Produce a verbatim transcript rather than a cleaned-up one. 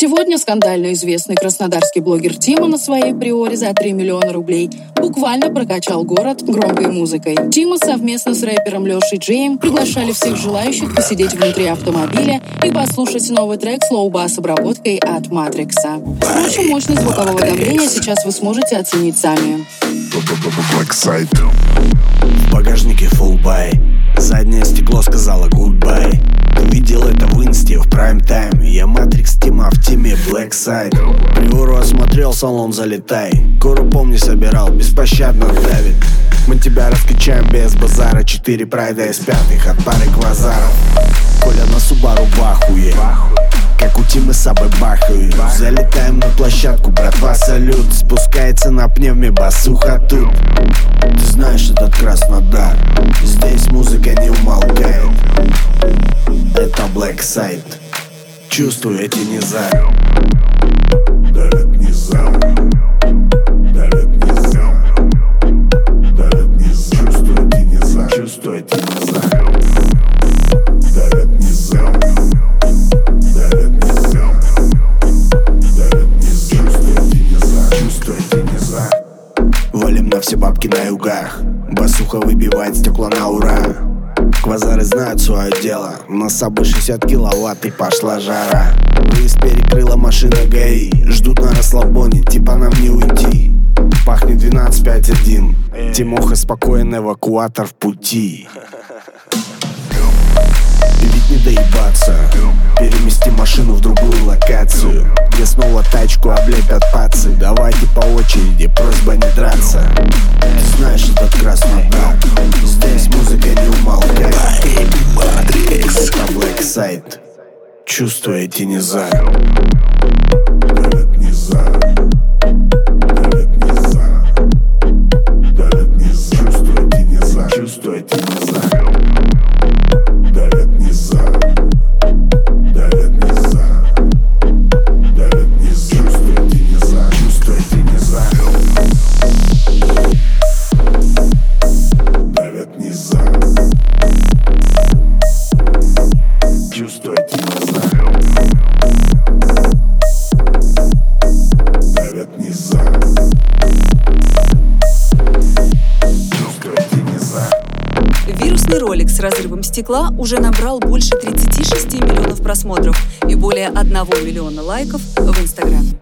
Сегодня скандально известный краснодарский блогер Тима на своей приоре за три миллиона рублей буквально прокачал город громкой музыкой. Тима совместно с рэпером Лешей Джеем приглашали всех желающих посидеть внутри автомобиля и послушать новый трек с лоу-бас обработкой от Матрикса. Впрочем, мощность звукового давления сейчас вы сможете оценить сами. В багажнике фулбай, заднее стекло сказала гудбай. Увидел это в инсте в прайм-тайм. Я Матрикс, Тима в теме Blackside. Приору осмотрел, салон залетай. Гору помни собирал, беспощадно давит. Мы тебя раскачаем без базара. Четыре прайда из пятых, от пары квазаров. Коля на Субару бахуе, как у Тимы Сабы бахают. Залетаем на площадку, братва, салют. Спускается на пневме басуха тут. Ты знаешь этот Краснодар, здесь музыка не умолкает. Это Blackside, чувствую эти низа. Давят низа, давят низа, давят низа. Чувствую эти низа, чувствую эти низа. Давят низа, давят низа, давят низа. Чувствую эти низа, чувствую эти низа. Валим на все бабки на югах, басуха выбивает стекла на ура. Квазары знают свое дело, на собой шестьдесят киловатт и пошла жара. Выезд перекрыла машина ГАИ, ждут на расслабоне, типа нам не уйти. Пахнет двенадцать пять один, Тимоха спокоен, эвакуатор в пути. И ведь не доебаться, перемести машину в другую локацию, где снова тачку облепят пацы. Давайте по очереди, просьба не драться. Ты знаешь этот Краснодар, здесь музыка не умолкает. Это Blackside, чувствую эти низа. Давят низа, давят низа, давят низа. Чувствую эти низа, чувствую эти низа. Давят низа, давят низа, давят низа. Чувствую эти низа, чувствую эти низа. Давят низа, чувствую эти низа. Давят низа, чувствую эти низа. Вирусный ролик с разрывом стекла уже набрал больше тридцати шести миллионов просмотров и более одного миллиона лайков в Инстаграме.